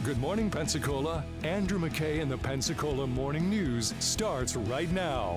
Good morning, Pensacola. Andrew McKay and the Pensacola Morning News starts right now.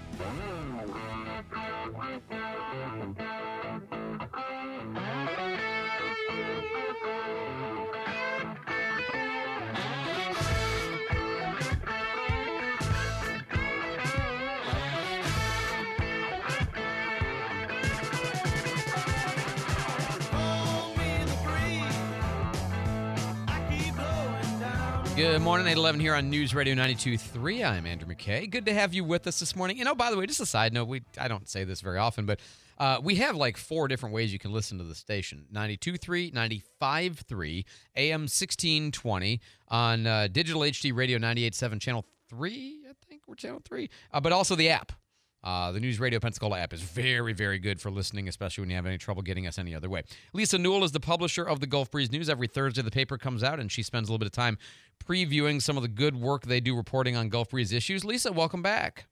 Good morning, 811 here on News Radio 92.3. I'm Andrew McKay. Good to have you with us this morning. By the way, just a side note, I don't say this very often, but we have like 4 different ways you can listen to the station. 92.3, 95.3, AM 1620 on Digital HD Radio 98.7, Channel 3, I think we're Channel 3, but also the app. The News Radio Pensacola app is very, very good for listening, especially when you have any trouble getting us any other way. Lisa Newell is the publisher of the Gulf Breeze News. Every Thursday, the paper comes out, and she spends a little bit of time previewing some of the good work they do reporting on Gulf Breeze issues. Lisa, welcome back.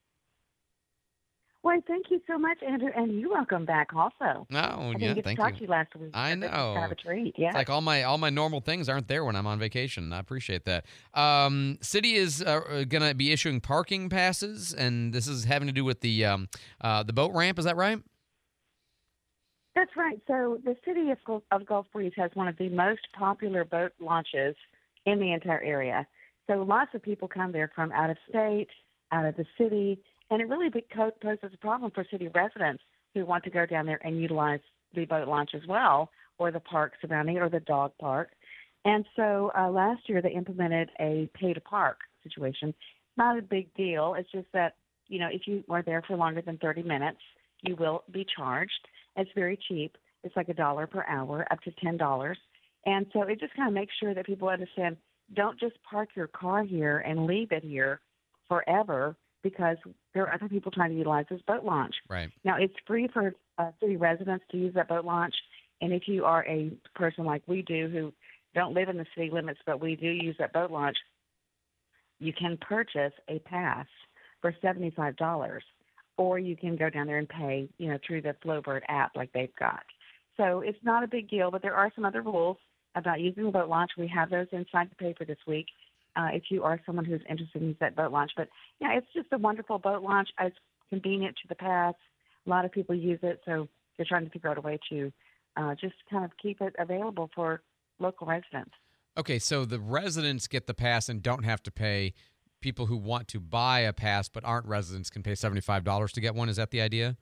Well, thank you so much, Andrew, and you're welcome back also. Oh, I yeah, didn't get thank to talk you. to you last week. I know. This is kind of a treat, yeah. It's like all my normal things aren't there when I'm on vacation. I appreciate that. City is going to be issuing parking passes, and this is having to do with the boat ramp. Is that right? That's right. So the city of Gulf Breeze has one of the most popular boat launches in the entire area. So lots of people come there from out of state, out of the city, and it really poses a problem for city residents who want to go down there and utilize the boat launch as well, or the park surrounding it, or the dog park. And so last year they implemented a pay-to-park situation. Not a big deal. It's just that, if you are there for longer than 30 minutes, you will be charged. It's very cheap. It's like $1 per hour, up to $10. And so it just kind of makes sure that people understand, don't just park your car here and leave it here forever, because there are other people trying to utilize this boat launch. Right. Now, it's free for city residents to use that boat launch. And if you are a person like we do who don't live in the city limits, but we do use that boat launch, you can purchase a pass for $75. Or you can go down there and pay, through the Flowbird app like they've got. So it's not a big deal, but there are some other rules about using the boat launch. We have those inside the paper this week. If you are someone who's interested in using that boat launch. But, yeah, it's just a wonderful boat launch. It's convenient to the pass. A lot of people use it, so they're trying to figure out a way to just kind of keep it available for local residents. Okay, so the residents get the pass and don't have to pay. People who want to buy a pass but aren't residents can pay $75 to get one. Is that the idea?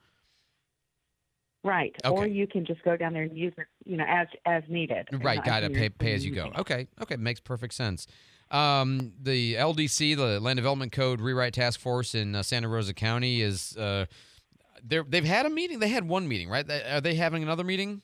Right. Okay. Or you can just go down there and use it, as needed. Right, got it. Pay as you go. Okay, makes perfect sense. The LDC, the Land Development Code Rewrite Task Force in Santa Rosa County, is they've had a meeting. They had one meeting, right? Are they having another meeting?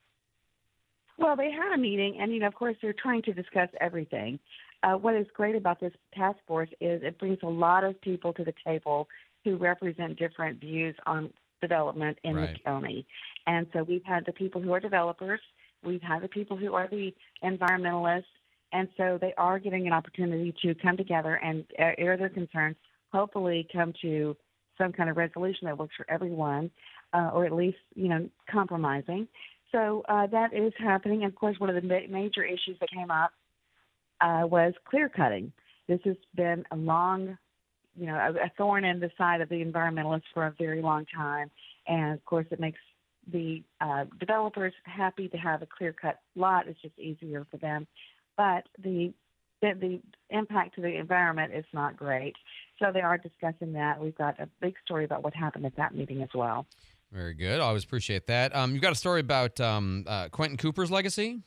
Well, they had a meeting, and of course, they're trying to discuss everything. What is great about this task force is it brings a lot of people to the table who represent different views on development in the county. And so we've had the people who are developers, we've had the people who are the environmentalists, and so they are getting an opportunity to come together and air their concerns, hopefully come to some kind of resolution that works for everyone, or at least, compromising. So that is happening. And of course, one of the major issues that came up was clear cutting. This has been a long, a thorn in the side of the environmentalists for a very long time. And of course, it makes the developers happy to have a clear cut lot. It's just easier for them. But the impact to the environment is not great. So they are discussing that. We've got a big story about what happened at that meeting as well. Very good. I always appreciate that. You've got a story about Quentin Cooper's legacy?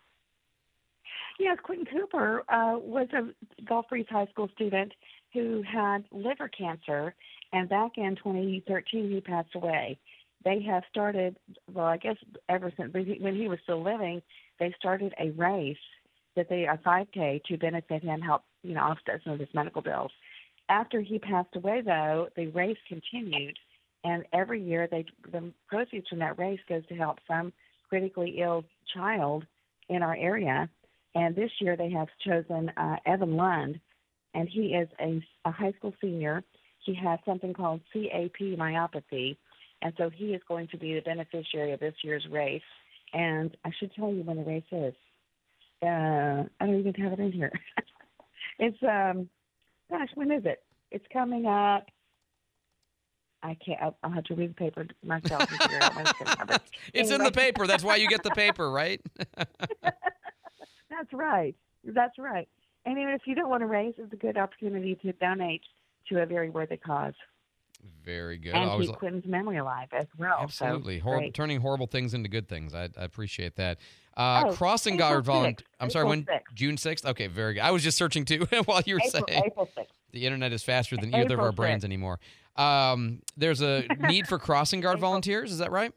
Yes, Quentin Cooper was a Gulf Breeze High School student who had liver cancer, and back in 2013 he passed away. They have started, well, I guess ever since when he was still living, they started a race a 5K to benefit him, help offset some of his medical bills. After he passed away, though, the race continued, and every year the proceeds from that race goes to help some critically ill child in our area. And this year they have chosen Evan Lund, and he is a high school senior. He has something called CAP myopathy, and so he is going to be the beneficiary of this year's race. And I should tell you when the race is. I don't even have it in here. It's gosh, when is it? It's coming up. I can't. I'll have to read the paper myself and figure out when it's going to happen. It's in the paper. That's why you get the paper, right? That's right. That's right. And even if you don't want to raise, it's a good opportunity to donate to a very worthy cause. Very good. And keep Quentin's memory alive as well. Absolutely. So, turning horrible things into good things. I appreciate that. Oh, Crossing Guard volunteer. I'm sorry, when? 6th. June 6th? Okay, very good. I was just searching too while you were saying. April 6th. The internet is faster than either of April our brains 6th. anymore. There's a need for crossing guard volunteers. Is that right?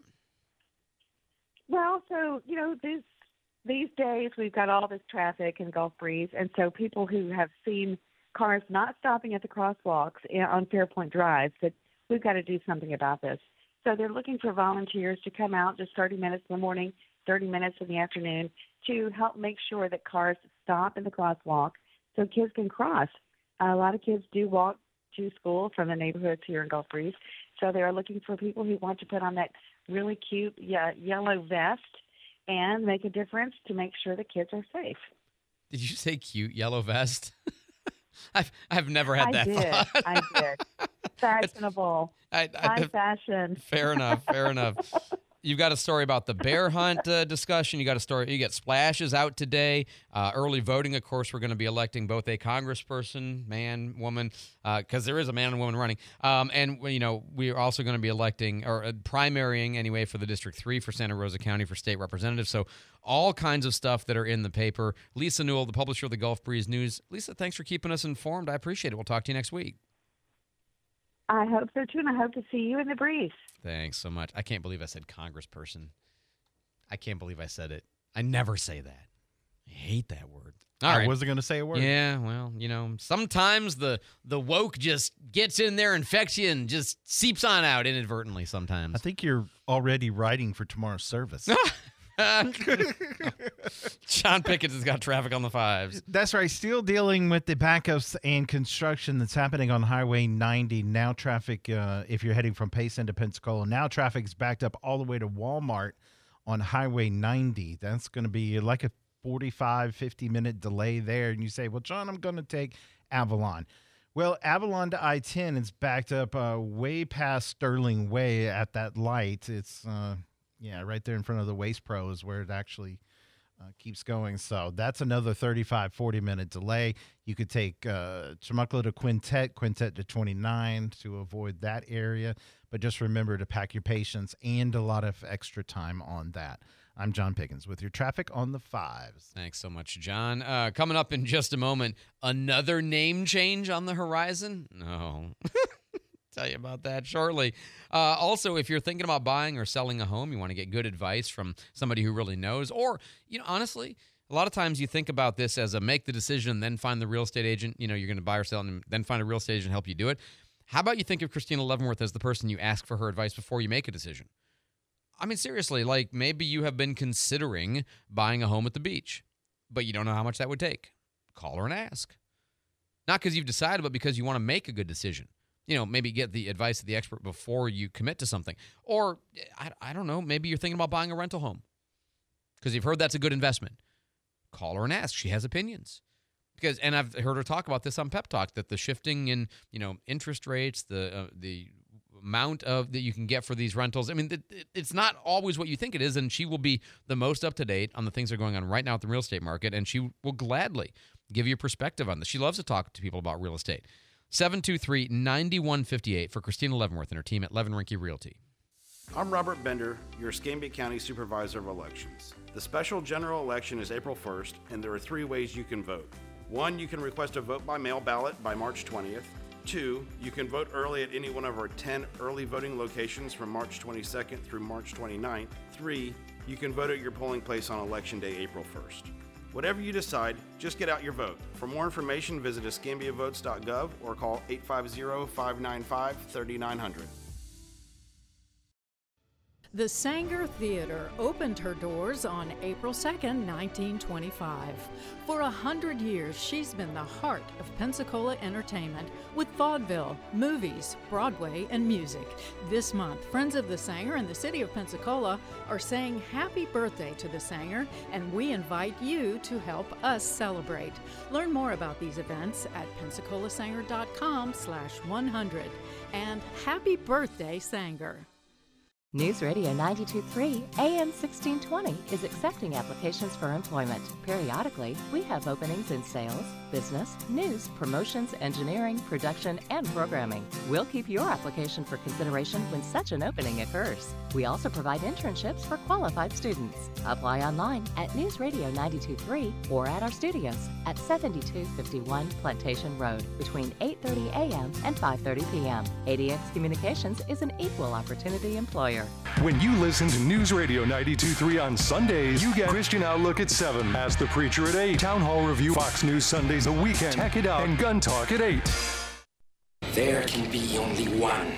Well, so, these days we've got all this traffic in Gulf Breeze, and so people who have seen cars not stopping at the crosswalks on Fairpoint Drive said, we've got to do something about this. So they're looking for volunteers to come out just 30 minutes in the morning, 30 minutes in the afternoon to help make sure that cars stop in the crosswalk so kids can cross. A lot of kids do walk to school from the neighborhoods here in Gulf Breeze, so they are looking for people who want to put on that really cute yellow vest and make a difference to make sure the kids are safe. Did you say cute yellow vest? I've never had that thought. I did. Fashionable. High fashion. Fair enough. You've got a story about the bear hunt discussion. You got splashes out today. Early voting, of course, we're going to be electing both a congressperson, man, woman, because there is a man and woman running. And, we are also going to be electing, or primarying anyway, for the District 3 for Santa Rosa County for state representative. So all kinds of stuff that are in the paper. Lisa Newell, the publisher of the Gulf Breeze News. Lisa, thanks for keeping us informed. I appreciate it. We'll talk to you next week. I hope so, too, and I hope to see you in the breeze. Thanks so much. I can't believe I said congressperson. I can't believe I said it. I never say that. I hate that word. I wasn't going to say a word. Yeah, well, sometimes the woke just gets in there, infects you, and just seeps on out inadvertently sometimes. I think you're already writing for tomorrow's service. John Pickens has got traffic on the 5s. That's right. Still dealing with the backups and construction that's happening on Highway 90. Now traffic, if you're heading from Pace into Pensacola, now traffic's backed up all the way to Walmart on Highway 90. That's going to be like a 45, 50-minute delay there. And you say, well, John, I'm going to take Avalon. Well, Avalon to I-10 is backed up way past Sterling Way at that light. It's right there in front of the Waste Pro is where it actually keeps going. So that's another 35, 40-minute delay. You could take Temecula to Quintet to 29 to avoid that area. But just remember to pack your patience and a lot of extra time on that. I'm John Pickens with your traffic on the 5s. Thanks so much, John. Coming up in just a moment, another name change on the horizon? No. Tell you about that shortly. Also, if you're thinking about buying or selling a home, you want to get good advice from somebody who really knows. Or, honestly, a lot of times you think about this as a make the decision and then find the real estate agent. You're going to buy or sell and then find a real estate agent to help you do it. How about you think of Christina Leavenworth as the person you ask for her advice before you make a decision? I mean, seriously, like maybe you have been considering buying a home at the beach, but you don't know how much that would take. Call her and ask. Not because you've decided, but because you want to make a good decision. Maybe get the advice of the expert before you commit to something. Or, I don't know, maybe you're thinking about buying a rental home because you've heard that's a good investment. Call her and ask. She has opinions. And I've heard her talk about this on Pep Talk, that the shifting in, interest rates, the amount of that you can get for these rentals. I mean, it's not always what you think it is, and she will be the most up-to-date on the things that are going on right now at the real estate market, and she will gladly give you a perspective on this. She loves to talk to people about real estate. 723-9158 for Christina Leavenworth and her team at Levin Rinke Realty. I'm Robert Bender, your Escambia County Supervisor of Elections. The special general election is April 1st, and there are 3 ways you can vote. 1, you can request a vote by mail ballot by March 20th. 2, you can vote early at any one of our 10 early voting locations from March 22nd through March 29th. 3, you can vote at your polling place on Election Day, April 1st. Whatever you decide, just get out your vote. For more information, visit escambiavotes.gov or call 850-595-3900. The Sanger Theater opened her doors on April 2nd, 1925. For 100 years, she's been the heart of Pensacola entertainment with vaudeville, movies, Broadway, and music. This month, Friends of the Sanger and the City of Pensacola are saying happy birthday to the Sanger, and we invite you to help us celebrate. Learn more about these events at PensacolaSanger.com/100. And happy birthday, Sanger. News Radio 92.3 AM 1620 is accepting applications for employment. Periodically, we have openings in sales, business, news, promotions, engineering, production, and programming. We'll keep your application for consideration when such an opening occurs. We also provide internships for qualified students. Apply online at News Radio 92.3 or at our studios at 7251 Plantation Road between 8:30 a.m. and 5:30 p.m. ADX Communications is an equal opportunity employer. When you listen to News Radio 92.3 on Sundays, you get Christian Outlook at 7, Ask the Preacher at 8, Town Hall Review, Fox News Sundays a weekend, Check It Out, and Gun Talk at 8. There can be only one.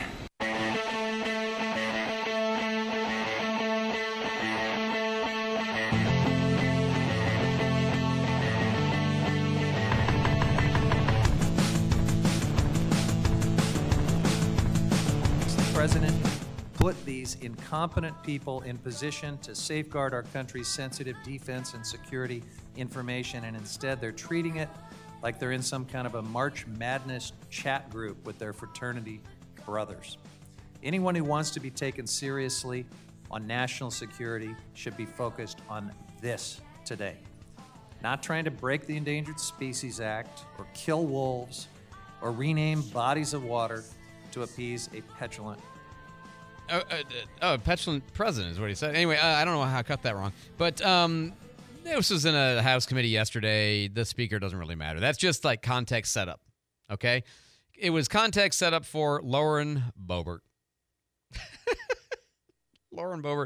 The president put these incompetent people in position to safeguard our country's sensitive defense and security information, and instead they're treating it like they're in some kind of a March Madness chat group with their fraternity brothers. Anyone who wants to be taken seriously on national security should be focused on this today. Not trying to break the Endangered Species Act or kill wolves or rename bodies of water to appease a petulant petulant president is what he said. Anyway, I don't know how I cut that wrong. But this was in a House committee yesterday. The speaker doesn't really matter. That's just like context setup, okay? It was context setup for Lauren Boebert. Lauren Boebert.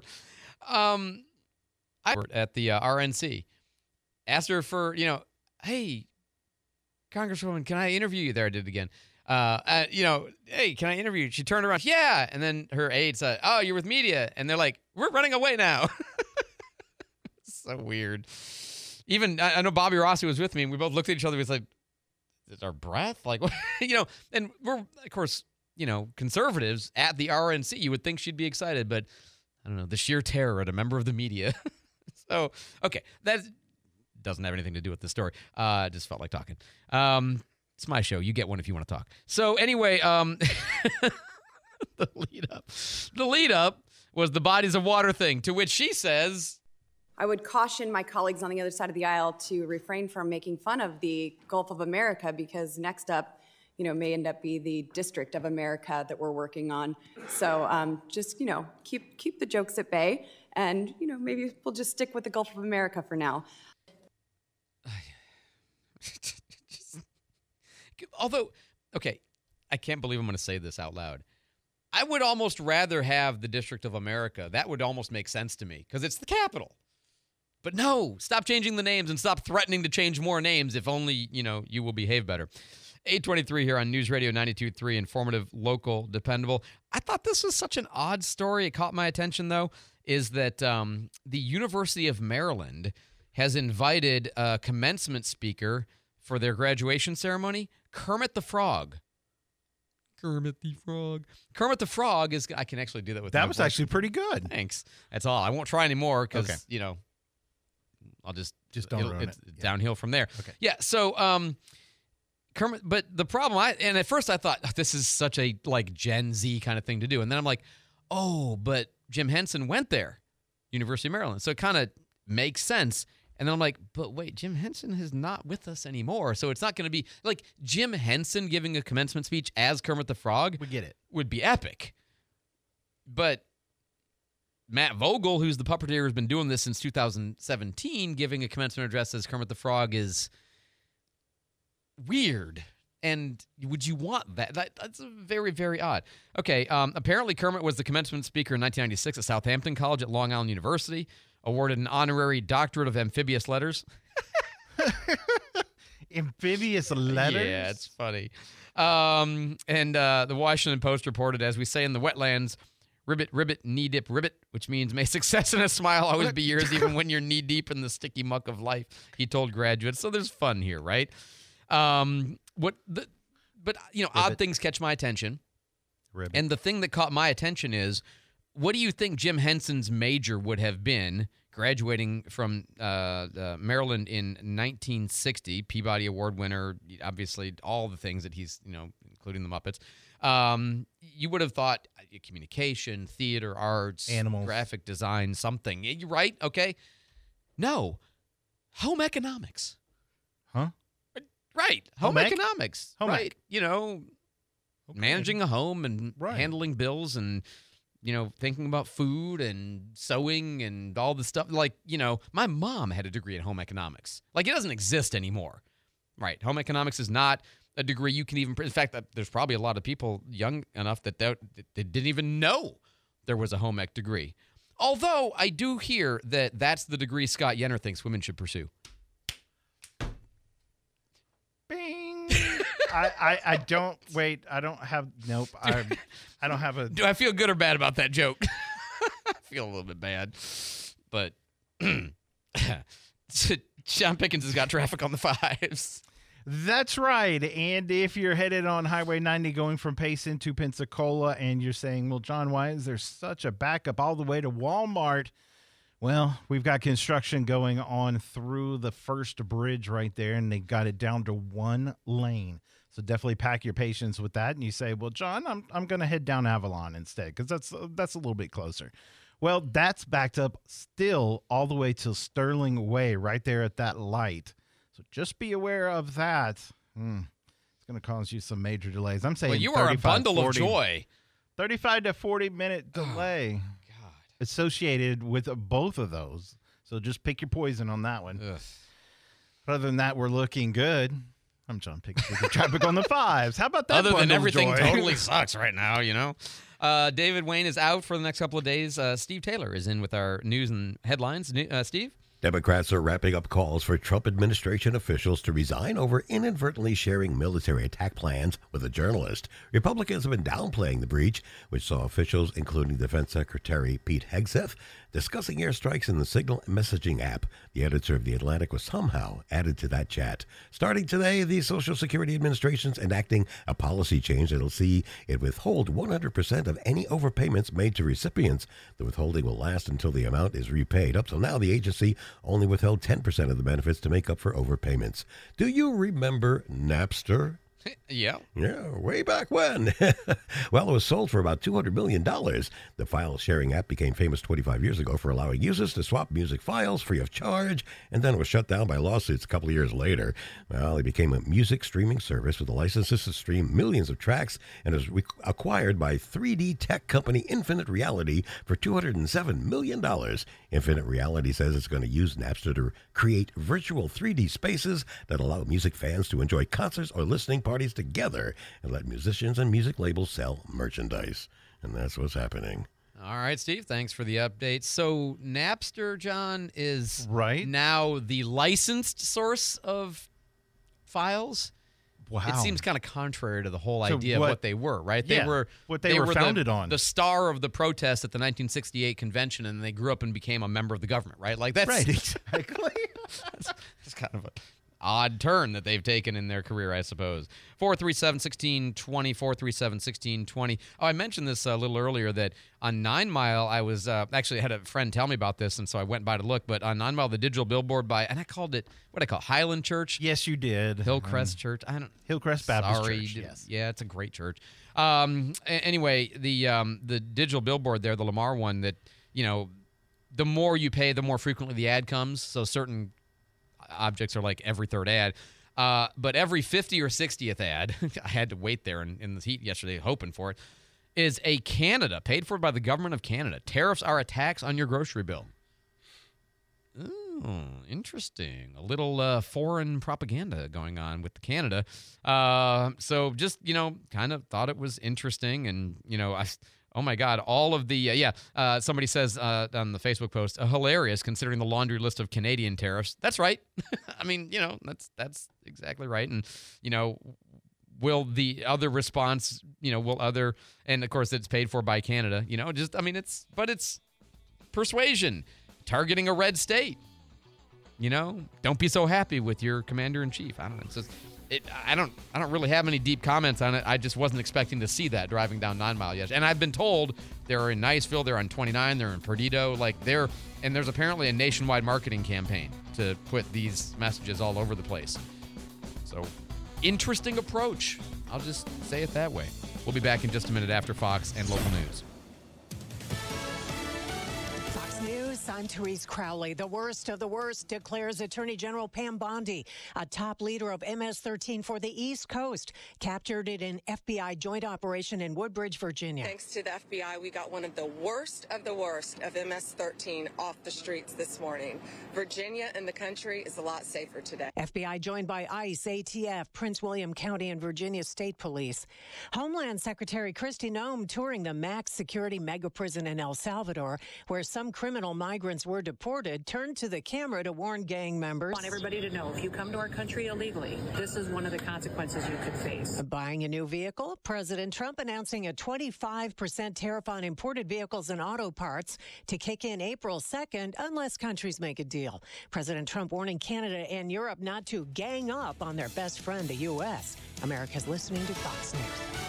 At the RNC. Asked her for, hey, Congresswoman, can I interview you? There, I did it again. Hey, can I interview you? She turned around. Yeah. And then her aide said, oh, you're with media. And they're like, we're running away now. So weird. Even, I know Bobby Rossi was with me, and we both looked at each other. We was like, is our breath? Like, and we're, of course, conservatives at the RNC. You would think she'd be excited, but I don't know, the sheer terror at a member of the media. So, okay, that doesn't have anything to do with the story. Just felt like talking. It's my show. You get one if you want to talk. So anyway, the lead up was the bodies of water thing, to which she says, I would caution my colleagues on the other side of the aisle to refrain from making fun of the Gulf of America, because next up, may end up be the District of America that we're working on. So just, keep the jokes at bay, and, maybe we'll just stick with the Gulf of America for now. Although, okay, I can't believe I'm going to say this out loud. I would almost rather have the District of America. That would almost make sense to me, because it's the capital. But no, stop changing the names and stop threatening to change more names, if only, you will behave better. 823 here on News Radio 92.3, informative, local, dependable. I thought this was such an odd story. It caught my attention, though, is that the University of Maryland has invited a commencement speaker for their graduation ceremony, Kermit the Frog. Kermit the Frog. Kermit the Frog is, I can actually do that with that was actually pretty good. Thanks. That's all. I won't try anymore because, Okay. I'll just don't ruin it's it. downhill from there. Okay. Yeah, so Kermit, but the problem, and at first I thought, this is such a Gen Z kind of thing to do. And then I'm like, oh, but Jim Henson went there, University of Maryland. So it kind of makes sense. And then I'm like, but wait, Jim Henson is not with us anymore. So it's not going to be like Jim Henson giving a commencement speech as Kermit the Frog. We get it. Would be epic. But Matt Vogel, who's the puppeteer, has been doing this since 2017, giving a commencement address as Kermit the Frog is weird. And would you want that? That's very, very odd. Okay, apparently Kermit was the commencement speaker in 1996 at Southampton College at Long Island University, awarded an honorary doctorate of amphibious letters. Amphibious letters? Yeah, it's funny. And the Washington Post reported, as we say in the wetlands, Ribbit, ribbit, knee dip, ribbit, which means may success and a smile always be yours, even when you're knee deep in the sticky muck of life, he told graduates. So there's fun here, right? But odd things catch my attention. Ribbit. And the thing that caught my attention is, what do you think Jim Henson's major would have been graduating from Maryland in 1960, Peabody Award winner, obviously all the things that he's, including the Muppets. You would have thought communication, theater, arts, animals, graphic design, something, right? Okay. No. Home economics. Huh? Right. Home economics. Home right. Managing a home and handling bills and, thinking about food and sewing and all the stuff. Like, my mom had a degree in home economics. Like, it doesn't exist anymore. Right. Home economics is not a degree you can even, in fact, there's probably a lot of people young enough that they didn't even know there was a home ec degree. Although I do hear that that's the degree Scott Yenner thinks women should pursue. Bing. I don't have a. Do I feel good or bad about that joke? I feel a little bit bad, but Sean Pickens has got traffic on the 5s. That's right. And if you're headed on Highway 90 going from Payson to Pensacola and you're saying, well, John, why is there such a backup all the way to Walmart? Well, we've got construction going on through the first bridge right there, and they got it down to one lane. So definitely pack your patience with that. And you say, well, John, I'm going to head down Avalon instead because that's a little bit closer. Well, that's backed up still all the way to Sterling Way right there at that light. So just be aware of that. It's going to cause you some major delays. I'm saying, well, you are a bundle of joy. 35 to 40-minute delay associated with both of those. So just pick your poison on that one. Ugh. But other than that, we're looking good. I'm John Pickens with the traffic on the 5s. How about that? Other than everything joy? totally sucks right now, David Wayne is out for the next couple of days. Steve Taylor is in with our news and headlines. Steve? Democrats are wrapping up calls for Trump administration officials to resign over inadvertently sharing military attack plans with a journalist. Republicans have been downplaying the breach, which saw officials, including Defense Secretary Pete Hegseth, discussing airstrikes in the Signal messaging app. The editor of The Atlantic was somehow added to that chat. Starting today, the Social Security Administration is enacting a policy change that will see it withhold 100% of any overpayments made to recipients. The withholding will last until the amount is repaid. Up till now, the agency only withheld 10% of the benefits to make up for overpayments. Do you remember Napster? Yeah. Yeah, way back when. Well, it was sold for about $200 million. The file-sharing app became famous 25 years ago for allowing users to swap music files free of charge, and then it was shut down by lawsuits a couple of years later. Well, it became a music streaming service with the licenses to stream millions of tracks, and was acquired by 3D tech company Infinite Reality for $207 million. Infinite Reality says it's going to use Napster to create virtual 3D spaces that allow music fans to enjoy concerts or listening parties together and let musicians and music labels sell merchandise. And that's what's happening. All right, Steve, thanks for the update. So Napster, John, is now the licensed source of files. Wow. It seems kind of contrary to the whole idea of what they were, right? They were what they were founded on. The star of the protest at the 1968 convention, and they grew up and became a member of the government, right? Like that's right, exactly. that's kind of a odd turn that they've taken in their career, I suppose. 437-1620, 437-1620. Oh, I mentioned this a little earlier that on 9 Mile, I was actually had a friend tell me about this, and so I went by to look. But on 9 Mile, the digital billboard and I called it, Highland Church? Yes, you did. Hillcrest Church? Hillcrest Baptist Church, yes. Yeah, it's a great church. Anyway, the digital billboard there, the Lamar one, that, the more you pay, the more frequently the ad comes. So certain objects are like every third ad. But every 50 or 60th ad, I had to wait there in the heat yesterday hoping for it, is a Canada, paid for by the government of Canada. Tariffs are a tax on your grocery bill. Oh, interesting. A little foreign propaganda going on with Canada. So just, kind of thought it was interesting. And, oh, my God, all of the, somebody says on the Facebook post, hilarious considering the laundry list of Canadian tariffs. That's right. I mean, that's exactly right. And, will the other response, and of course it's paid for by Canada, it's persuasion, targeting a red state. Don't be so happy with your commander-in-chief. I don't know. It's just, I don't really have any deep comments on it. I just wasn't expecting to see that driving down 9 Mile yesterday. And I've been told they're in Niceville, they're on 29, they're in Perdido, and there's apparently a nationwide marketing campaign to put these messages all over the place. So, interesting approach. I'll just say it that way. We'll be back in just a minute after Fox and local news. News, I'm Therese Crowley. The worst of the worst, declares Attorney General Pam Bondi, a top leader of MS-13 for the East Coast, captured in an FBI joint operation in Woodbridge, Virginia. Thanks to the FBI, we got one of the worst of MS-13 off the streets this morning. Virginia and the country is a lot safer today. FBI joined by ICE, ATF, Prince William County, and Virginia State Police. Homeland Secretary Kristi Noem touring the max security mega prison in El Salvador, where some criminal migrants were deported, turned to the camera to warn gang members. I want everybody to know, if you come to our country illegally, this is one of the consequences you could face. Buying a new vehicle, President Trump announcing a 25% tariff on imported vehicles and auto parts to kick in April 2nd unless countries make a deal. President Trump warning Canada and Europe not to gang up on their best friend, the U.S. America's listening to Fox News.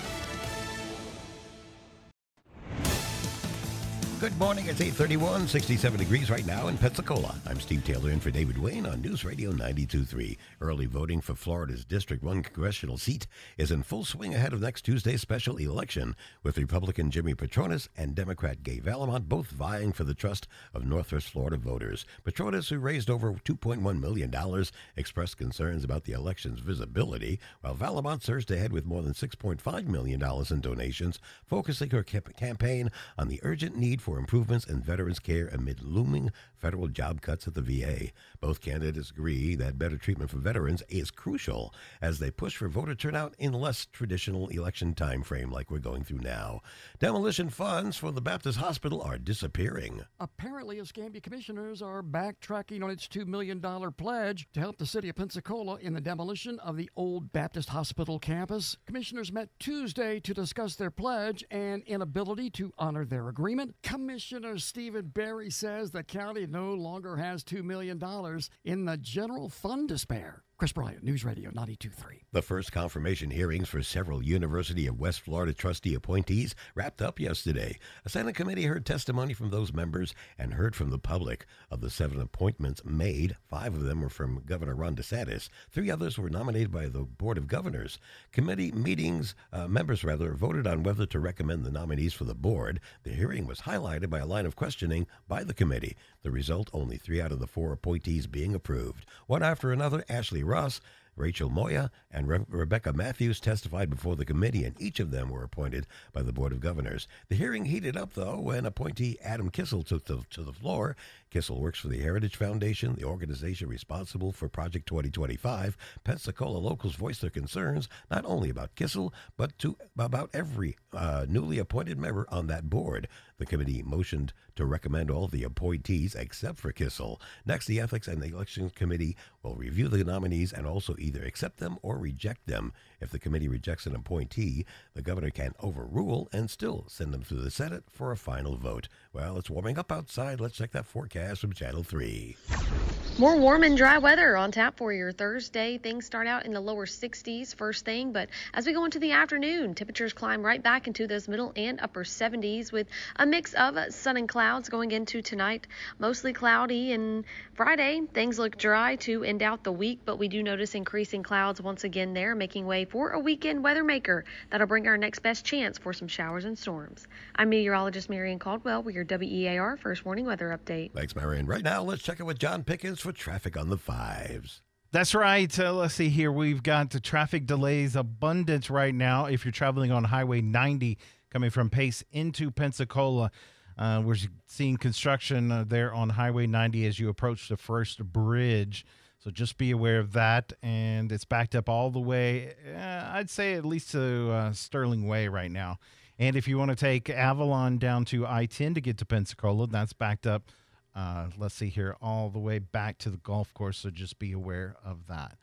Good morning. It's 8:31, 67 degrees right now in Pensacola. I'm Steve Taylor in for David Wayne on News Radio 92.3. Early voting for Florida's District 1 congressional seat is in full swing ahead of next Tuesday's special election, with Republican Jimmy Patronis and Democrat Gay Valamont both vying for the trust of Northwest Florida voters. Patronis, who raised over $2.1 million, expressed concerns about the election's visibility, while Valamont surged ahead with more than $6.5 million in donations, focusing her campaign on the urgent need for improvements in veterans' care amid looming federal job cuts at the VA. Both candidates agree that better treatment for veterans is crucial as they push for voter turnout in less traditional election time frame like we're going through now. Demolition funds for the Baptist Hospital are disappearing. Apparently, Escambia commissioners are backtracking on its $2 million pledge to help the city of Pensacola in the demolition of the old Baptist Hospital campus. Commissioners met Tuesday to discuss their pledge and inability to honor their agreement. Commissioner Stephen Berry says the county no longer has $2 million in the general fund to spare. Chris Bryant, News Radio 92.3. The first confirmation hearings for several University of West Florida trustee appointees wrapped up yesterday. A Senate committee heard testimony from those members and heard from the public. Of the 7 appointments made, 5 of them were from Governor Ron DeSantis. 3 others were nominated by the Board of Governors. Committee members voted on whether to recommend the nominees for the board. The hearing was highlighted by a line of questioning by the committee. The result, only 3 out of the 4 appointees being approved. One after another, Ashley Ross, Rachel Moya, and Rebecca Matthews testified before the committee, and each of them were appointed by the Board of Governors. The hearing heated up, though, when appointee Adam Kissel took to the floor. Kissel works for the Heritage Foundation, the organization responsible for Project 2025. Pensacola locals voiced their concerns not only about Kissel, but about every newly appointed member on that board. The committee motioned to recommend all the appointees except for Kissel. Next, the Ethics and Elections Committee will review the nominees and also either accept them or reject them. If the committee rejects an appointee, the governor can overrule and still send them to the Senate for a final vote. Well, it's warming up outside. Let's check that forecast from Channel 3. More warm and dry weather on tap for your Thursday. Things start out in the lower 60s first thing, but as we go into the afternoon, temperatures climb right back into those middle and upper 70s with a mix of sun and clouds going into tonight. Mostly cloudy, and Friday, things look dry to end out the week, but we do notice increasing clouds once again there, making way for a weekend weather maker that'll bring our next best chance for some showers and storms. I'm meteorologist Marian Caldwell with your WEAR First Warning Weather Update. Thanks, Marian. Right now, let's check in with John Pickens for traffic on the 5s. That's right. Let's see here. We've got the traffic delays abundance right now. If you're traveling on Highway 90 coming from Pace into Pensacola, we're seeing construction there on Highway 90 as you approach the first bridge. So just be aware of that. And it's backed up all the way, I'd say at least to Sterling Way right now. And if you want to take Avalon down to I-10 to get to Pensacola, that's backed up. Let's see here, all the way back to the golf course, so just be aware of that.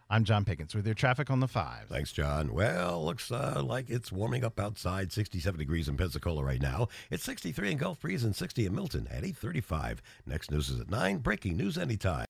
I'm John Pickens with your traffic on the 5. Thanks, John. Well, looks like it's warming up outside. 67 degrees in Pensacola right now. It's 63 in Gulf Breeze and 60 in Milton at 8:35. Next news is at 9. Breaking news anytime.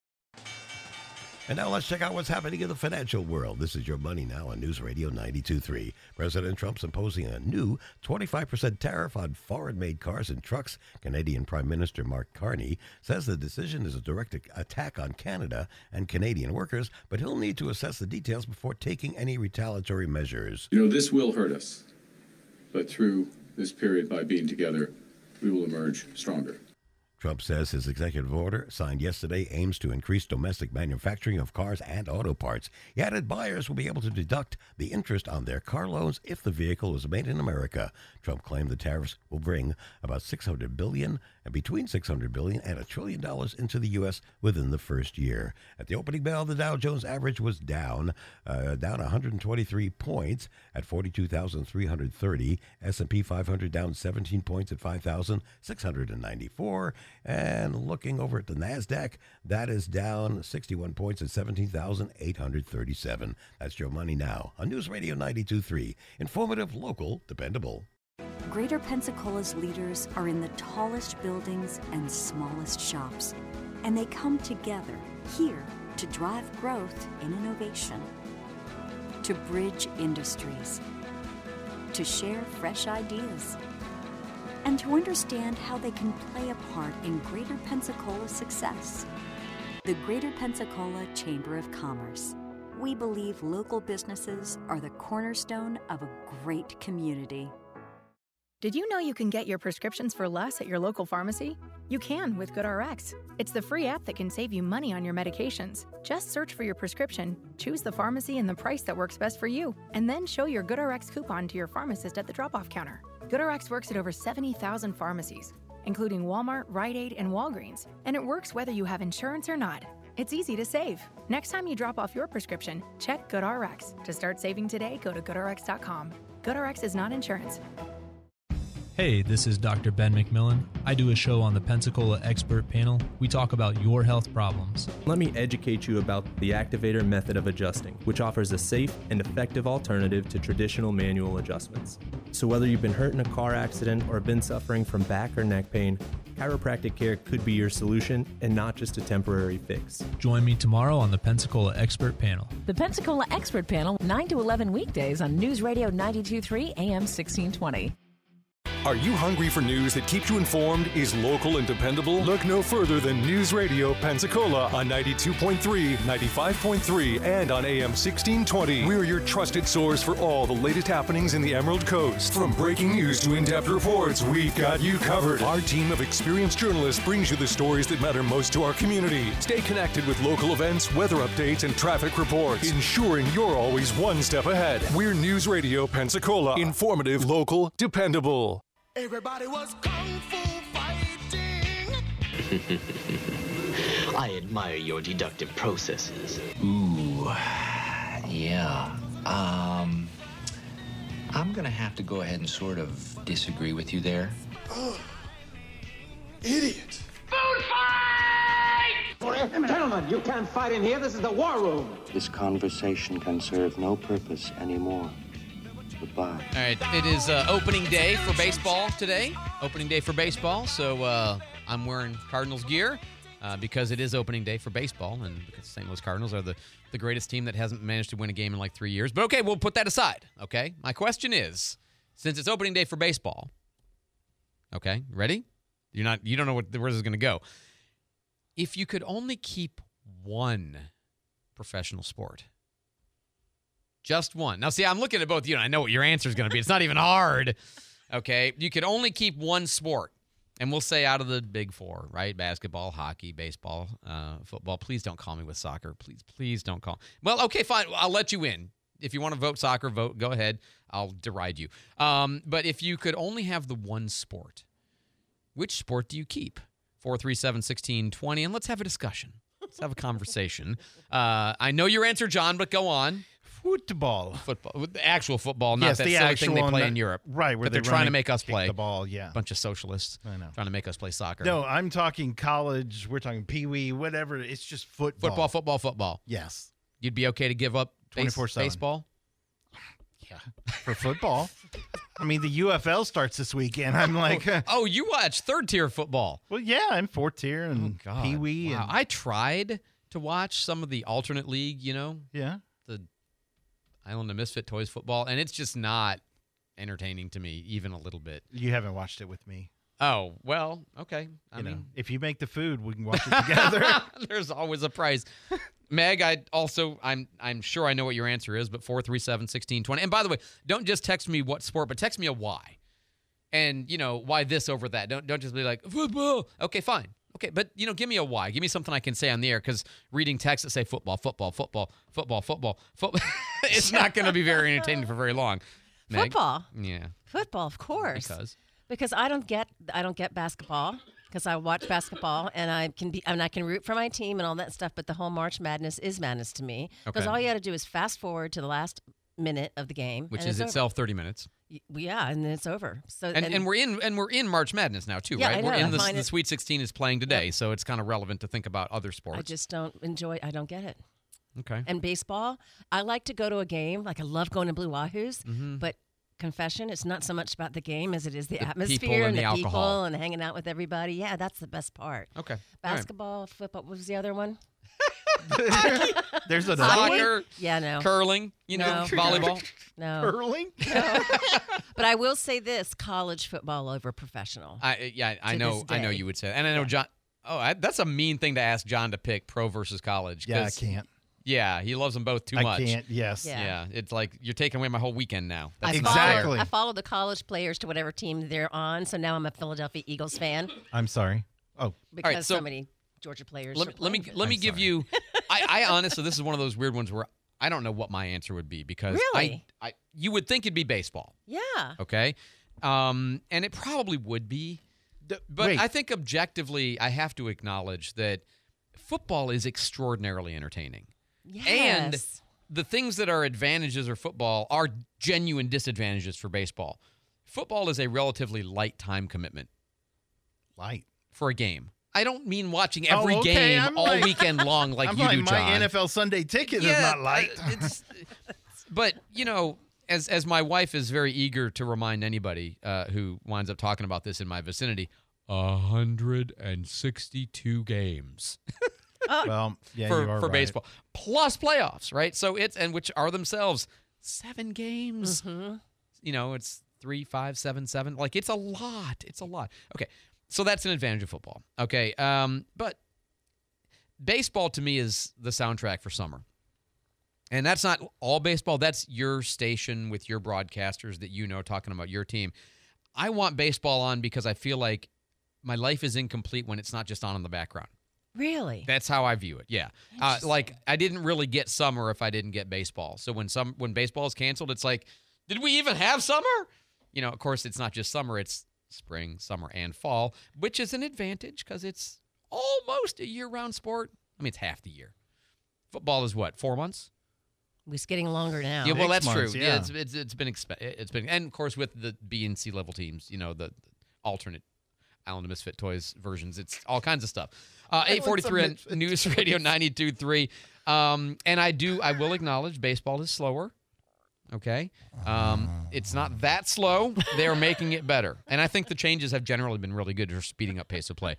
And now let's check out what's happening in the financial world. This is Your Money Now on News Radio 92.3. President Trump's imposing a new 25% tariff on foreign-made cars and trucks. Canadian Prime Minister Mark Carney says the decision is a direct attack on Canada and Canadian workers, but he'll need to assess the details before taking any retaliatory measures. You know, this will hurt us, but through this period, by being together, we will emerge stronger. Trump says his executive order, signed yesterday, aims to increase domestic manufacturing of cars and auto parts. He added buyers will be able to deduct the interest on their car loans if the vehicle is made in America. Trump claimed the tariffs will bring about $600 billion and between $600 billion and $1 trillion into the U.S. within the first year. At the opening bell, the Dow Jones average was down 123 points at 42,330. S&P 500 down 17 points at 5,694. And looking over at the NASDAQ, that is down 61 points at 17,837. That's Your Money Now on News Radio 92.3. Informative, local, dependable. Greater Pensacola's leaders are in the tallest buildings and smallest shops, and they come together here to drive growth and innovation, to bridge industries, to share fresh ideas, and to understand how they can play a part in Greater Pensacola's success. The Greater Pensacola Chamber of Commerce. We believe local businesses are the cornerstone of a great community. Did you know you can get your prescriptions for less at your local pharmacy? You can with GoodRx. It's the free app that can save you money on your medications. Just search for your prescription, choose the pharmacy and the price that works best for you, and then show your GoodRx coupon to your pharmacist at the drop-off counter. GoodRx works at over 70,000 pharmacies, including Walmart, Rite Aid, and Walgreens, and it works whether you have insurance or not. It's easy to save. Next time you drop off your prescription, check GoodRx. To start saving today, go to GoodRx.com. GoodRx is not insurance. Hey, this is Dr. Ben McMillan. I do a show on the Pensacola Expert Panel. We talk about your health problems. Let me educate you about the Activator method of adjusting, which offers a safe and effective alternative to traditional manual adjustments. So whether you've been hurt in a car accident or been suffering from back or neck pain, chiropractic care could be your solution and not just a temporary fix. Join me tomorrow on the Pensacola Expert Panel. The Pensacola Expert Panel, 9 to 11 weekdays on News Radio 92.3 AM 1620. Are you hungry for news that keeps you informed, is local and dependable? Look no further than News Radio Pensacola on 92.3, 95.3, and on AM 1620. We're your trusted source for all the latest happenings in the Emerald Coast. From breaking news to in-depth reports, we've got you covered. Our team of experienced journalists brings you the stories that matter most to our community. Stay connected with local events, weather updates, and traffic reports, ensuring you're always one step ahead. We're News Radio Pensacola. Informative, local, dependable. Everybody was kung fu fighting. I admire your deductive processes. Ooh, yeah. I'm gonna have to go ahead and sort of disagree with you there. Oh, idiot. Food fight! Gentlemen, you can't fight in here. This is the war room. This conversation can serve no purpose anymore. Goodbye. All right, it is opening day for baseball today. Opening day for baseball, so I'm wearing Cardinals gear because it is opening day for baseball, and because the St. Louis Cardinals are the greatest team that hasn't managed to win a game in like 3 years. But okay, we'll put that aside, okay? My question is, since it's opening day for baseball, okay, ready? You don't know where this is going to go. If you could only keep one professional sport, just one. Now, see, I'm looking at both you, and I know what your answer is going to be. It's not even hard, okay? You could only keep one sport, and we'll say out of the big four, right? Basketball, hockey, baseball, football. Please don't call me with soccer. Please don't call. Well, okay, fine. I'll let you in. If you want to vote soccer, vote. Go ahead. I'll deride you. But if you could only have the one sport, which sport do you keep? 437-1620, and let's have a discussion. Let's have a conversation. I know your answer, John, but go on. Football. The actual football, not that silly thing they play in Europe. Right, where they're trying to make us play. The ball, yeah. Bunch of socialists. I know. Trying to make us play soccer. No, I'm talking college. We're talking pee-wee, whatever. It's just football. Football. Yes. You'd be okay to give up 24/7. baseball? Yeah, for football. I mean, the UFL starts this weekend. I'm like, oh, you watch third-tier football. Well, yeah, I'm fourth tier and Pee Wee. Wow. And I tried to watch some of the alternate league, yeah, the Island of Misfit Toys football, and it's just not entertaining to me, even a little bit. You haven't watched it with me. Oh, well, okay. I mean, if you make the food, we can watch it together. There's always a prize. Meg, I'm sure I know what your answer is, but 437-1620. And by the way, don't just text me what sport, but text me a why. And, why this over that. Don't just be like, football. Okay, fine. Okay, but, give me a why. Give me something I can say on the air, because reading texts that say football, it's not going to be very entertaining for very long. Meg? Football? Yeah. Football, of course. Because I don't get basketball, because I watch basketball and I can root for my team and all that stuff, but the whole March Madness is madness to me, because all you got to do is fast forward to the last minute of the game, which is itself 30 minutes. Yeah, and then it's over. So and we're in March Madness now too, yeah, right? I know. We're in the Sweet 16 is playing today, so it's kind of relevant to think about other sports. I just don't enjoy. I don't get it. Okay. And baseball, I like to go to a game. Like I love going to Blue Wahoos, but confession, it's not so much about the game as it is the atmosphere and the people and hanging out with everybody. Yeah, that's the best part. Okay. Basketball, football. What was the other one? There's another soccer. Yeah, no. Curling. Volleyball. No. Curling. No. But I will say this: college football over professional. I know you would say that. And I know John. Oh, that's a mean thing to ask John to pick pro versus college. Yeah, I can't. Yeah, he loves them both too much. I can't, yes. Yeah, it's like you're taking away my whole weekend now. That's exactly. I follow the college players to whatever team they're on, so now I'm a Philadelphia Eagles fan. I'm sorry. Oh. Because so many Georgia players Let me give you, I honestly, this is one of those weird ones where I don't know what my answer would be, because really? You would think it'd be baseball. Yeah. Okay. And it probably would be. But I think objectively, I have to acknowledge that football is extraordinarily entertaining. Yes. And the things that are advantages of football are genuine disadvantages for baseball. Football is a relatively light time commitment. Light? For a game. I don't mean watching every game all weekend long like you do, John. My NFL Sunday ticket is not light. But, as my wife is very eager to remind anybody who winds up talking about this in my vicinity, 162 games. Well, yeah, you are for right. baseball, plus playoffs, right? So which are themselves 7 games. Mm-hmm. It's 3, 5, 7, 7. Like it's a lot. It's a lot. Okay, so that's an advantage of football. Okay, but baseball to me is the soundtrack for summer, and that's not all baseball. That's your station with your broadcasters that talking about your team. I want baseball on because I feel like my life is incomplete when it's not just on in the background. Really? That's how I view it. Yeah. Like I didn't really get summer if I didn't get baseball. So when baseball is canceled, it's like, did we even have summer? Of course, it's not just summer. It's spring, summer, and fall, which is an advantage because it's almost a year-round sport. I mean, it's half the year. Football is what, 4 months? It's getting longer now. Yeah, well, that's months, true. yeah. It's been, and of course with the B and C level teams, the alternate Island of Misfit Toys versions. It's all kinds of stuff. 843 on News Radio 92.3. And I will acknowledge baseball is slower. Okay. It's not that slow. They're making it better. And I think the changes have generally been really good for speeding up pace of play.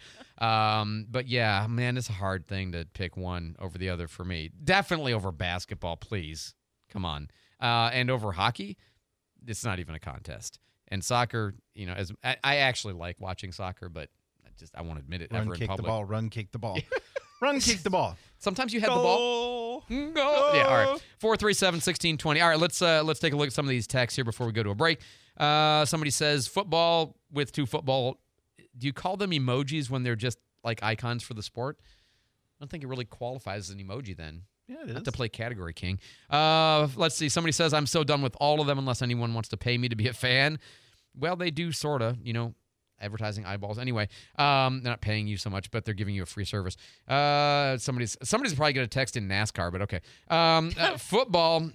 But yeah, man, it's a hard thing to pick one over the other for me. Definitely over basketball, please. Come on. And over hockey, it's not even a contest. And soccer, as I actually like watching soccer, but I won't admit it ever in public. Run, kick the ball. Run, kick the ball. Sometimes you have the ball. Go. Yeah, all right. 437-1620. All right, let's take a look at some of these texts here before we go to a break. Somebody says, football with 2 football. Do you call them emojis when they're just like icons for the sport? I don't think it really qualifies as an emoji then. Yeah, it is. Not to play category king. Let's see. Somebody says, I'm so done with all of them unless anyone wants to pay me to be a fan. Well, they do sort of, advertising eyeballs. Anyway, they're not paying you so much, but they're giving you a free service. Somebody's probably going to text in NASCAR, but okay. Football,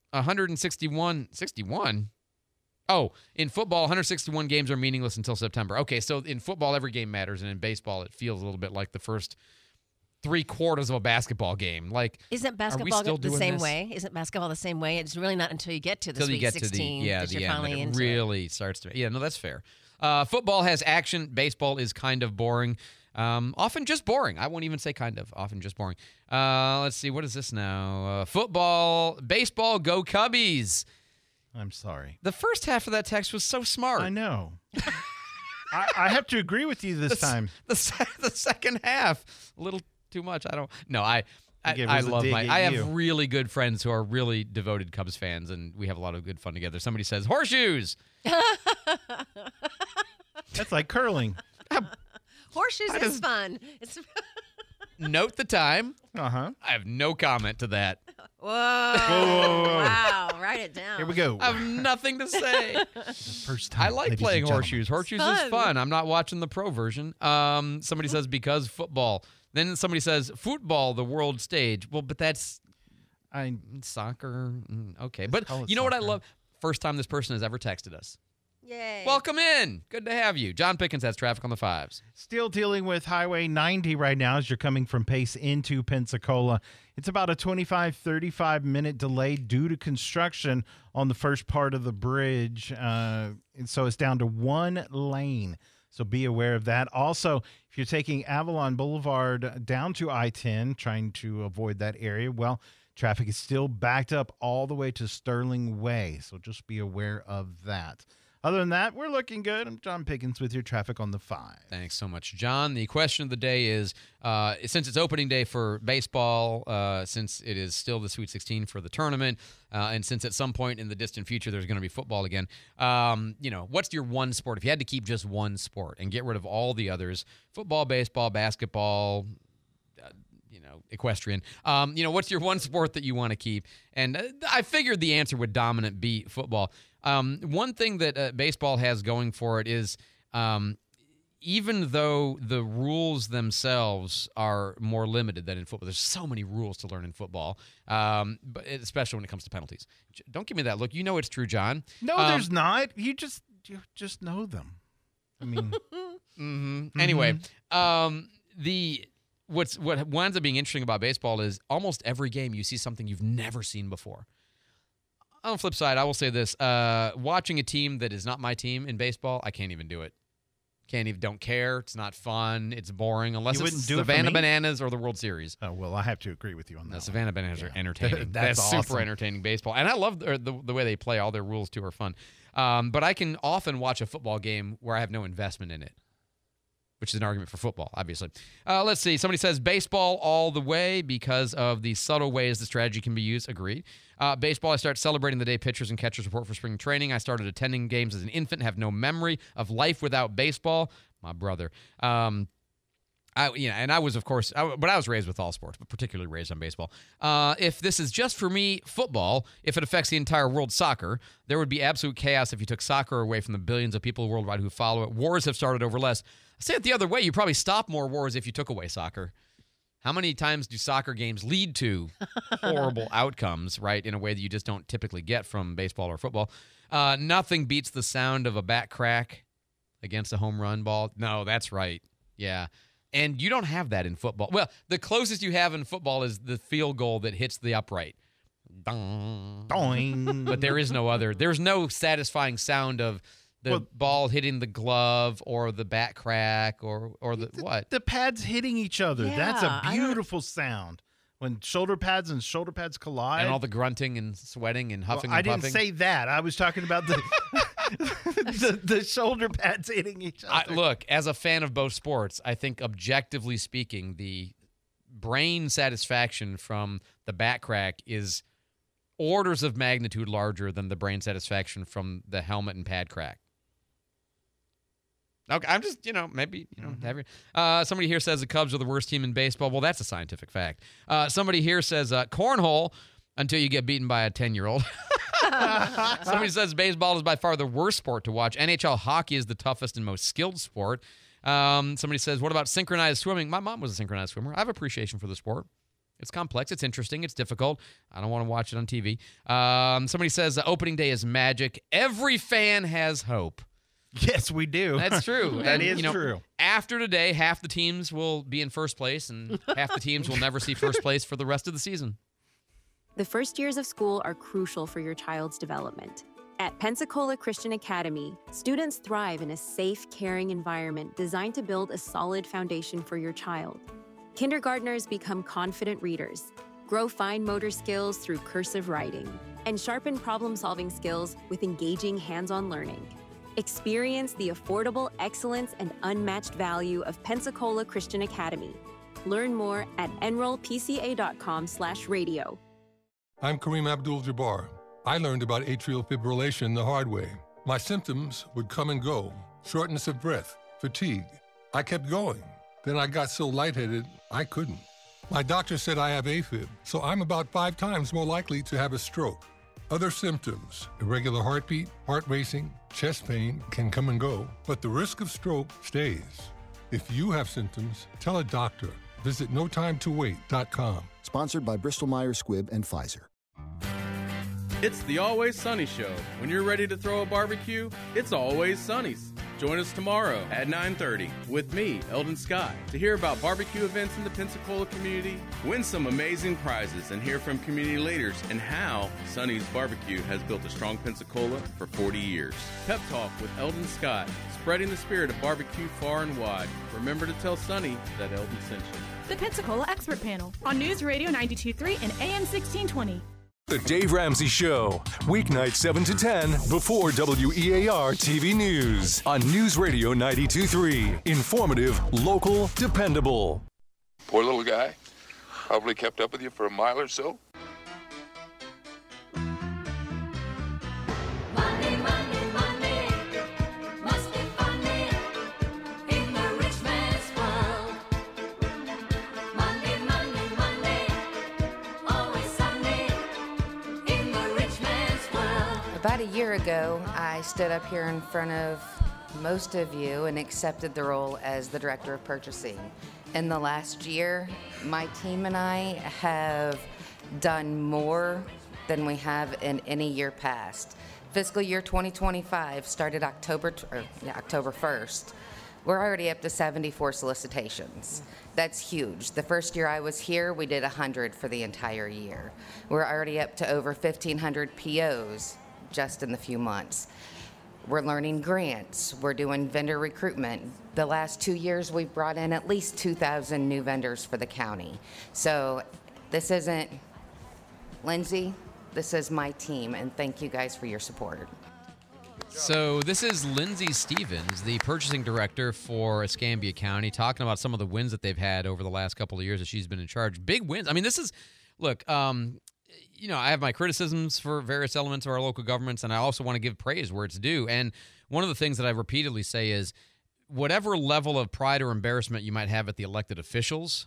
61. Oh, in football, 161 games are meaningless until September. Okay, so in football, every game matters, and in baseball, it feels a little bit like the first 3/4 of a basketball game. Like, isn't basketball the same way? Isn't basketball the same way? It's really not until you get to the Sweet 16 that you're finally into it. Really starts to. Yeah, no, that's fair. Football has action. Baseball is kind of boring. Often just boring. I won't even say kind of. Often just boring. Let's see. What is this now? Baseball, go Cubbies. I'm sorry. The first half of that text was so smart. I know. I have to agree with you this time. The second half, a little too much. I love I have really good friends who are really devoted Cubs fans, and we have a lot of good fun together. Somebody says horseshoes. That's like curling. Horseshoes is fun. Note the time. Uh-huh. I have no comment to that. Whoa. Wow. Write it down. Here we go. I have nothing to say. First time. I like playing horseshoes. Horseshoes is fun. I'm not watching the pro version. Somebody says because football. Then somebody says football, the world stage. Well, but that's soccer. Okay. But you know what I love? First time this person has ever texted us. Yay. Welcome in. Good to have you. John Pickens has traffic on the 5s. Still dealing with Highway 90 right now as you're coming from Pace into Pensacola. It's about a 35 minute delay due to construction on the first part of the bridge. And so it's down to one lane. So be aware of that. Also, if you're taking Avalon Boulevard down to I-10, trying to avoid that area, well, traffic is still backed up all the way to Sterling Way. So just be aware of that. Other than that, we're looking good. I'm John Pickens with your traffic on the 5. Thanks so much, John. The question of the day is, since it's opening day for baseball, since it is still the Sweet 16 for the tournament, and since at some point in the distant future there's going to be football again, what's your one sport? If you had to keep just one sport and get rid of all the others, football, baseball, basketball, equestrian, what's your one sport that you want to keep? And I figured the answer would dominant be football. One thing that baseball has going for it is even though the rules themselves are more limited than in football, there's so many rules to learn in football, but especially when it comes to penalties. Don't give me that look. You know it's true, John. No, there's not. You just know them. I mean, Anyway, what winds up being interesting about baseball is almost every game you see something you've never seen before. On the flip side, I will say this. Watching a team that is not my team in baseball, I can't even do it. Don't care. It's not fun. It's boring unless it's Savannah Bananas or the World Series. Oh, well, I have to agree with you on that. The Savannah Bananas are entertaining. That's awesome. Super entertaining baseball. And I love the way they play. All their rules, too, are fun. But I can often watch a football game where I have no investment in it, which is an argument for football, obviously. Let's see. Somebody says baseball all the way because of the subtle ways the strategy can be used. Agreed. Baseball, I start celebrating the day pitchers and catchers report for spring training. I started attending games as an infant, have no memory of life without baseball. My brother. And I was, of course, but I was raised with all sports, but particularly raised on baseball. If this is just for me, football, if it affects the entire world, soccer, there would be absolute chaos if you took soccer away from the billions of people worldwide who follow it. Wars have started over less. Say it the other way, you probably stop more wars if you took away soccer. How many times do soccer games lead to horrible outcomes, right, in a way that you just don't typically get from baseball or football? Nothing beats the sound of a bat crack against a home run ball. No, that's right. Yeah. And you don't have that in football. Well, the closest you have in football is the field goal that hits the upright. Dong. Doing. But there's no satisfying sound of the ball hitting the glove or the bat crack or what? The pads hitting each other. Yeah, that's a beautiful sound. When shoulder pads collide. And all the grunting and sweating and huffing and I puffing. didn't say that. I was talking about the shoulder pads hitting each other. Look, as a fan of both sports, I think objectively speaking, the brain satisfaction from the bat crack is orders of magnitude larger than the brain satisfaction from the helmet and pad crack. Okay, I'm just, maybe, somebody here says the Cubs are the worst team in baseball. Well, that's a scientific fact. Somebody here says cornhole until you get beaten by a 10-year-old. Somebody says baseball is by far the worst sport to watch. NHL hockey is the toughest and most skilled sport. Somebody says, what about synchronized swimming? My mom was a synchronized swimmer. I have appreciation for the sport. It's complex. It's interesting. It's difficult. I don't want to watch it on TV. Somebody says opening day is magic. Every fan has hope. Yes, we do. That's true. That And, is true. After today, half the teams will be in first place, and half the teams will never see first place for the rest of the season. The first years of school are crucial for your child's development. At Pensacola Christian Academy, students thrive in a safe, caring environment designed to build a solid foundation for your child. Kindergartners become confident readers, grow fine motor skills through cursive writing, and sharpen problem-solving skills with engaging hands-on learning. Experience the affordable excellence and unmatched value of Pensacola Christian Academy. Learn more at enrollpca.com/radio. I'm Kareem Abdul-Jabbar. I learned about atrial fibrillation the hard way. My symptoms would come and go: shortness of breath, fatigue. I kept going. Then I got so lightheaded, I couldn't. My doctor said I have AFib, so I'm about 5 times more likely to have a stroke. Other symptoms: irregular heartbeat, heart racing, chest pain can come and go, but the risk of stroke stays. If you have symptoms, tell a doctor. Visit notimetowait.com. Sponsored by Bristol-Myers Squibb and Pfizer. It's the Always Sunny Show. When you're ready to throw a barbecue, it's Always Sunny's. Join us tomorrow at 9:30 with me, Eldon Scott, to hear about barbecue events in the Pensacola community, win some amazing prizes, and hear from community leaders and how Sunny's Barbecue has built a strong Pensacola for 40 years. Pep Talk with Eldon Scott, spreading the spirit of barbecue far and wide. Remember to tell Sunny that Eldon sent you. The Pensacola Expert Panel on News Radio 92.3 and AM 1620. The Dave Ramsey Show, weeknight 7 to 10 before WEAR TV News on News Radio 92.3. Informative, local, dependable. Poor little guy. Probably kept up with you for a mile or so. About a year ago, I stood up here in front of most of you and accepted the role as the Director of Purchasing. In the last year, my team and I have done more than we have in any year past. Fiscal year 2025 started October 1st. We're already up to 74 solicitations. That's huge. The first year I was here, we did 100 for the entire year. We're already up to over 1,500 POs just in the few months. We're learning grants. We're doing vendor recruitment. The last 2 years, we've brought in at least 2,000 new vendors for the county. So this isn't Lindsay, this is my team, and thank you guys for your support. So this is Lindsay Stevens, the purchasing director for Escambia County, talking about some of the wins that they've had over the last couple of years that she's been in charge. Big wins. I mean, this is, look, you know, I have my criticisms for various elements of our local governments, and I also want to give praise where it's due. And one of the things that I repeatedly say is whatever level of pride or embarrassment you might have at the elected officials,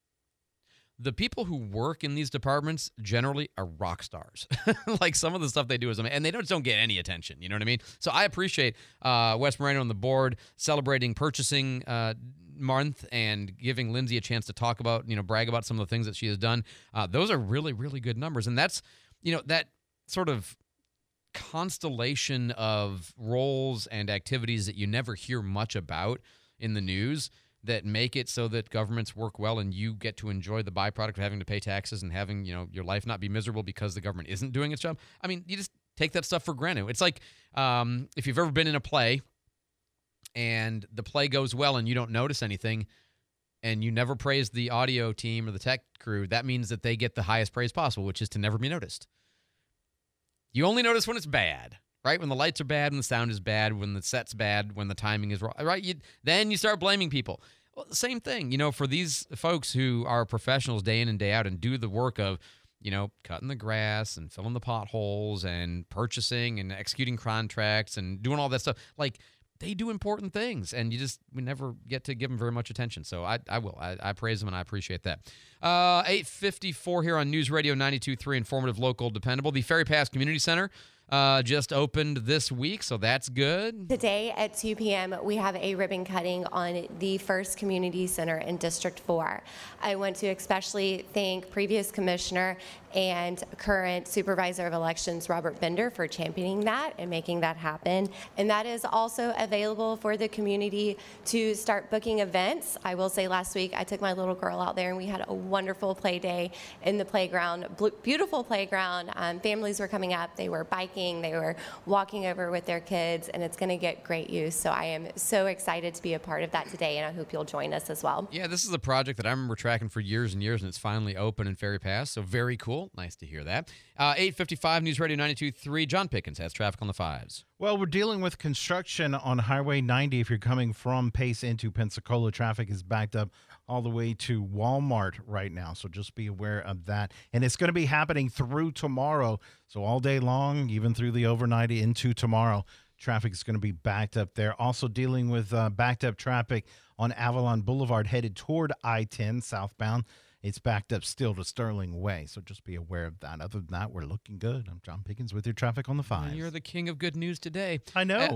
the people who work in these departments generally are rock stars. Like some of the stuff they do is amazing, and they don't get any attention. You know what I mean? So I appreciate Wes Moreno on the board celebrating purchasing month and giving Lindsay a chance to talk about, brag about some of the things that she has done. Those are really, really good numbers. And that's, that sort of constellation of roles and activities that you never hear much about in the news that make it so that governments work well and you get to enjoy the byproduct of having to pay taxes and having, your life not be miserable because the government isn't doing its job. I mean, you just take that stuff for granted. It's like if you've ever been in a play and the play goes well and you don't notice anything and you never praise the audio team or the tech crew, that means that they get the highest praise possible, which is to never be noticed. You only notice when it's bad, right? When the lights are bad, when the sound is bad, when the set's bad, when the timing is wrong, right? Then you start blaming people. Well, same thing, for these folks who are professionals day in and day out and do the work of, cutting the grass and filling the potholes and purchasing and executing contracts and doing all that stuff. Like, they do important things, and we never get to give them very much attention. So I praise them, and I appreciate that. 8:54 here on News Radio 92.3, informative, local, dependable. The Ferry Pass Community Center just opened this week, so that's good. Today at 2 p.m., we have a ribbon cutting on the first community center in District 4. I want to especially thank previous Commissioner and current Supervisor of Elections Robert Bender for championing that and making that happen. And that is also available for the community to start booking events. I will say last week I took my little girl out there and we had a wonderful play day in the playground, beautiful playground. Families were coming up, they were biking, they were walking over with their kids, and it's going to get great use. So I am so excited to be a part of that today, and I hope you'll join us as well. Yeah, this is a project that I remember tracking for years and years, and it's finally open in Ferry Pass, so very cool. Nice to hear that. 8:55 News Radio 92.3. John Pickens has traffic on the 5s. Well, we're dealing with construction on Highway 90. If you're coming from Pace into Pensacola, traffic is backed up all the way to Walmart right now, so just be aware of that. And it's going to be happening through tomorrow, so all day long, even through the overnight into tomorrow, traffic is going to be backed up there. Also dealing with backed up traffic on Avalon Boulevard headed toward I-10 southbound. It's backed up still to Sterling Way, so just be aware of that. Other than that, we're looking good. I'm John Pickens with your traffic on the 5s. You're the king of good news today. I know.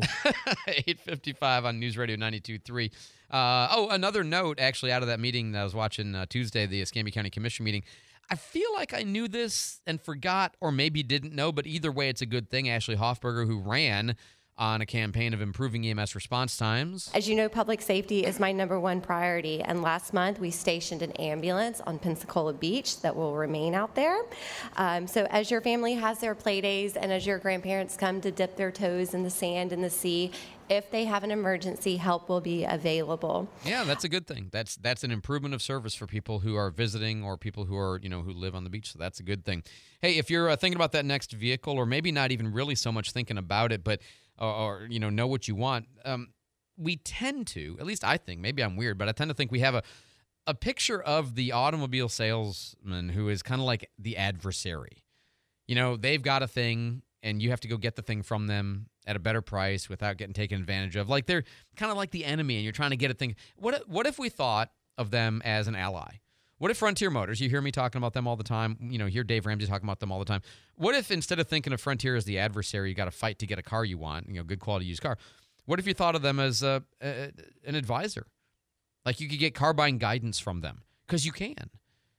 8:55 on News Radio 92.3. Another note, actually, out of that meeting that I was watching Tuesday, the Escambia County Commission meeting. I feel like I knew this and forgot, or maybe didn't know, but either way, it's a good thing. Ashley Hoffberger, who ran on a campaign of improving EMS response times. As you know, public safety is my #1 priority, and last month we stationed an ambulance on Pensacola Beach that will remain out there. So as your family has their play days and as your grandparents come to dip their toes in the sand in the sea, if they have an emergency, help will be available. Yeah, that's a good thing. That's an improvement of service for people who are visiting or people who are, who live on the beach. So that's a good thing. Hey, if you're thinking about that next vehicle, or maybe not even really so much thinking about it, but or know what you want, we tend to, at least I think, maybe I'm weird, but I tend to think we have a picture of the automobile salesman who is kind of like the adversary. They've got a thing, and you have to go get the thing from them at a better price without getting taken advantage of. Like, they're kind of like the enemy, and you're trying to get a thing. What if we thought of them as an ally? What if Frontier Motors, you hear me talking about them all the time, hear Dave Ramsey talking about them all the time. What if instead of thinking of Frontier as the adversary, you got to fight to get a car you want, good quality used car. What if you thought of them as an advisor? Like, you could get car buying guidance from them, because you can.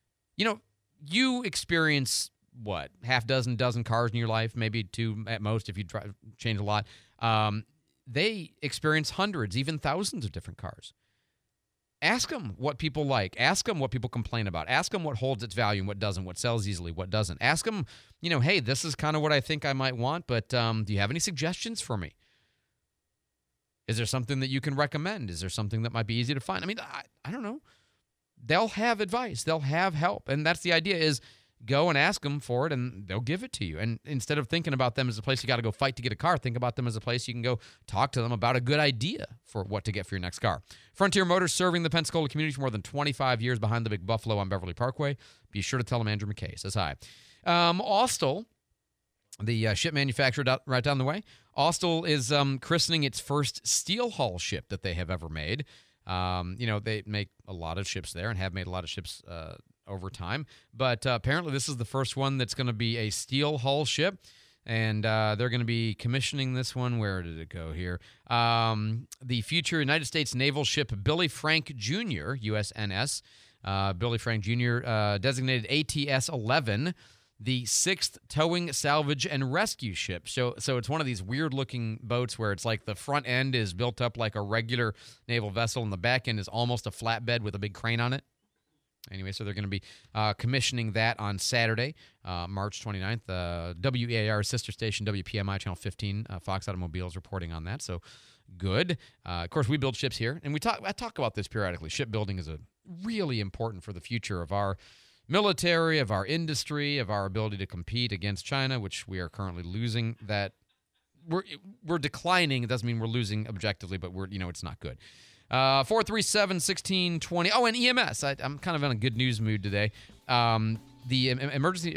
You experience, half dozen cars in your life, maybe 2 at most if you change a lot. They experience hundreds, even thousands of different cars. Ask them what people like. Ask them what people complain about. Ask them what holds its value and what doesn't, what sells easily, what doesn't. Ask them, hey, this is kind of what I think I might want, but do you have any suggestions for me? Is there something that you can recommend? Is there something that might be easy to find? I don't know. They'll have advice. They'll have help. And that's the idea, is go and ask them for it, and they'll give it to you. And instead of thinking about them as a place you got to go fight to get a car, think about them as a place you can go talk to them about a good idea for what to get for your next car. Frontier Motors, serving the Pensacola community for more than 25 years, behind the Big Buffalo on Beverly Parkway. Be sure to tell them Andrew McKay says hi. Austell, the ship manufacturer right down the way, Austell is christening its first steel hull ship that they have ever made. They make a lot of ships there and have made a lot of ships over time. But apparently this is the first one that's going to be a steel hull ship. And they're going to be commissioning this one. Where did it go here? The future United States naval ship Billy Frank Jr., USNS. Billy Frank Jr., designated ATS-11, the 6th towing, salvage, and rescue ship. So it's one of these weird-looking boats where it's like the front end is built up like a regular naval vessel, and the back end is almost a flatbed with a big crane on it. Anyway, so they're going to be commissioning that on Saturday, March 29th. WEAR's sister station, WPMI Channel 15, Fox Automobile is reporting on that, so good. Of course, we build ships here, and I talk about this periodically. Shipbuilding is really important for the future of our military, of our industry, of our ability to compete against China, which we are currently losing. That we're declining. It doesn't mean we're losing objectively, but it's not good. 437-1620. Oh, and EMS. I'm kind of in a good news mood today. The emergency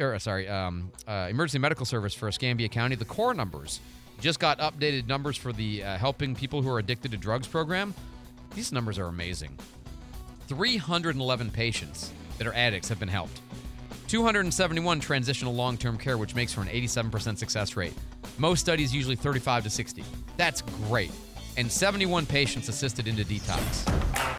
medical service for Escambia County, the core numbers, just got updated numbers for the helping people who are addicted to drugs program. These numbers are amazing. 311 patients that are addicts have been helped. 271 transitional long-term care, which makes for an 87% success rate. Most studies usually 35 to 60. That's great. And 71 patients assisted into detox.